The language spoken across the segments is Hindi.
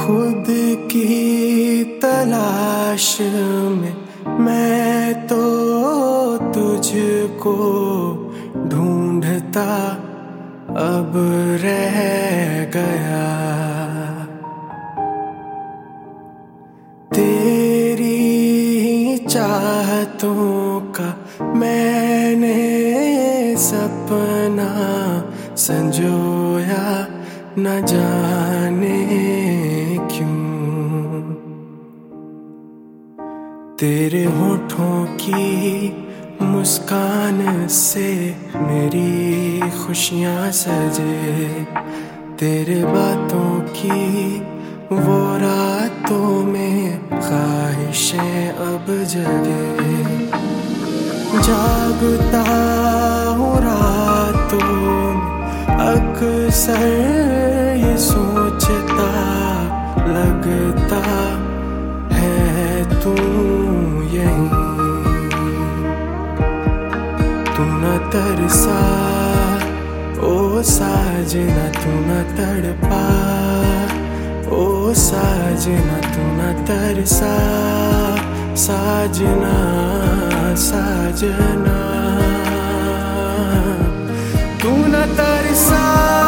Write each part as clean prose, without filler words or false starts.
खुद की तलाश में मैं तो तुझको ढूंढता अब रह गया। तेरी चाहतों का मैंने सपना संजोया न जाने क्यों। तेरे होठों की मुस्कान से मेरी खुशियाँ सजे, तेरे बातों की वो रातों में ख्वाहिशें अब जगे। जागता हूँ रातों में अक्सर ये सोचता, लगता है तू यहीं। तू न तरसा ओ साजना, तू न तड़पा ओ साजना, तू न तरसा साजना साजना। तू न तरसा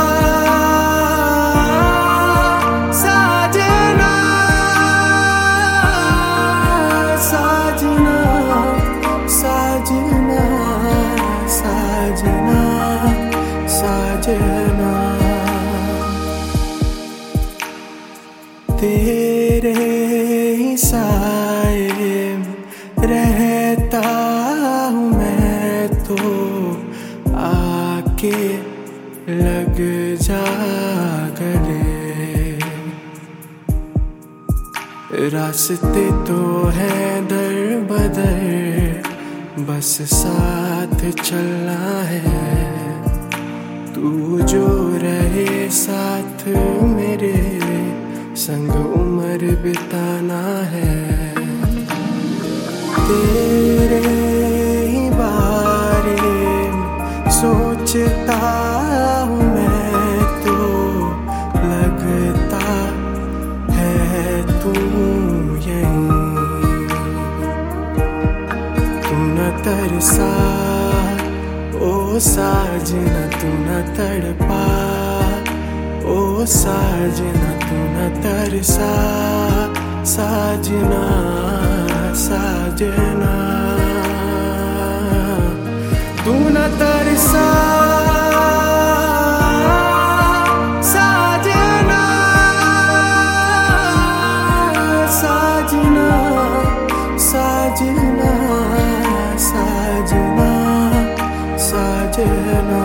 साजना साजना साजना साजना साजना। तेरे ही साए में रहता हूँ मैं तो, आके लग जा गले। रास्ते तो है दर बदर, बस साथ चलना है। तू जो रहे साथ मेरे, संग उम्र बिताना है। तेरे ही बारे में सोचता हूँ मैं तो, लगता है तू यहीं। तू न तरसा ओ साजना, तू न तड़पा ओ साजना, तू न तरसा साजना साजना। तू न तरसा साजना साजना साजना साजना साजना।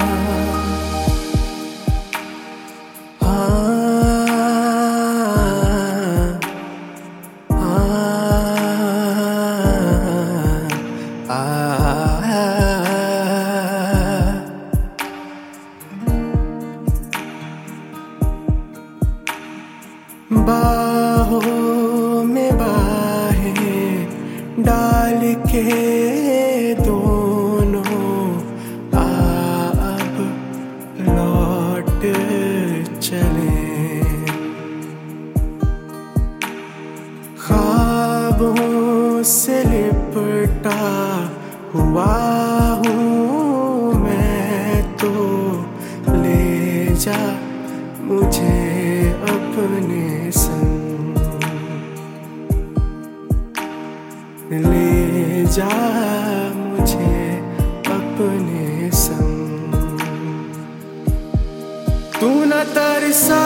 बाहों में बाहें डाल के दोनों अब लौट चले। ख्वाबों से लिपटा हुआ हूँ मैं तो, ले जा मुझे अपने संग, ले जा मुझे अपने संग। तू न तरसा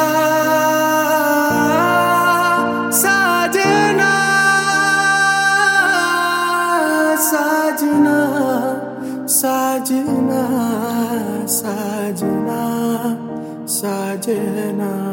साजना साजना साजना साजना साजना।